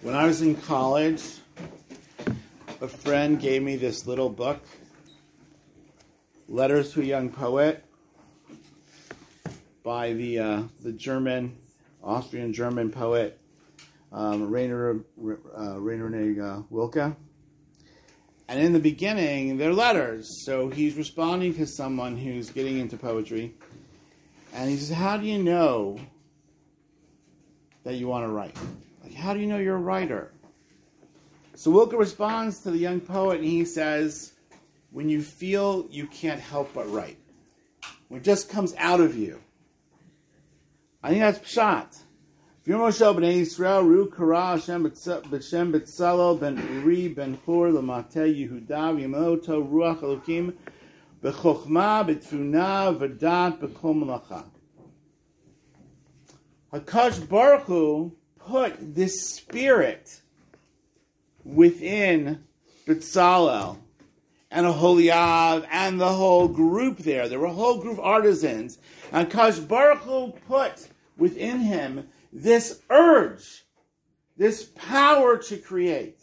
When I was in college, a friend gave me this little book, Letters to a Young Poet, by the Austrian-German poet Rainer Rilke. And in the beginning, they're letters. So he's responding to someone who's getting into poetry. And he says, how do you know that you want to write? Like, how do you know you're a writer? So Rilke responds to the young poet, and he says, when you feel you can't help but write. When it just comes out of you. I think that's pshat. V'yomosho b'nei Yisrael ru kara Hashem b'shem B'tzalel ben Uri ben Hur l'mateh Yehuda v'yemoto ruach Elokim b'chokhmah b'tfuna v'dat b'kol malacha. HaKadosh Baruch Hu put this spirit within B'tzalel and Aholiab and the whole group there. There were a whole group of artisans. And HaKadosh Baruch Hu put within him this urge, this power to create.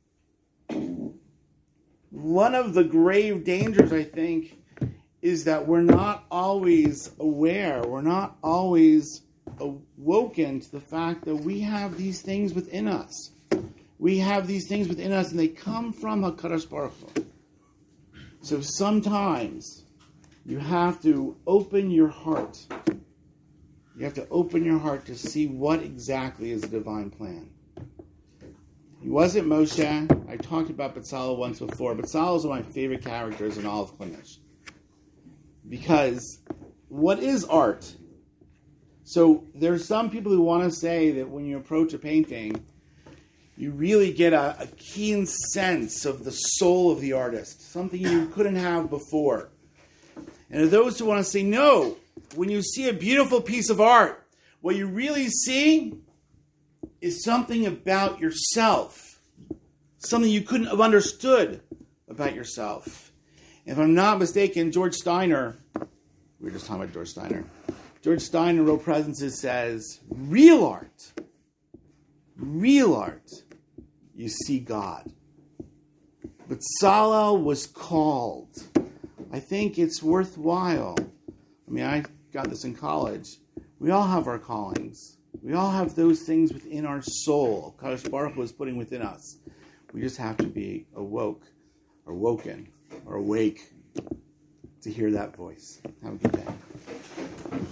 One of the grave dangers, I think, is that we're not always aware, we're not always awoken to the fact that we have these things within us. We have these things within us, and they come from HaKadosh Baruch Hu. So sometimes you have to open your heart. You have to open your heart to see what exactly is the divine plan. He wasn't Moshe. I talked about B'tzalel once before. B'tzalel is one of my favorite characters in all of Chumash. Because what is art? So there's some people who want to say that when you approach a painting, you really get a keen sense of the soul of the artist, something you couldn't have before. And there are those who want to say, no, when you see a beautiful piece of art, what you really see is something about yourself, something you couldn't have understood about yourself. If I'm not mistaken, George Steiner, we were just talking about George Steiner. George Steiner wrote Presences says, real art, you see God. But B'tzalel was called. I think it's worthwhile. I mean, I got this in college. We all have our callings. We all have those things within our soul. HaKadosh Baruch Hu is putting within us. We just have to be awake to hear that voice. Have a good day.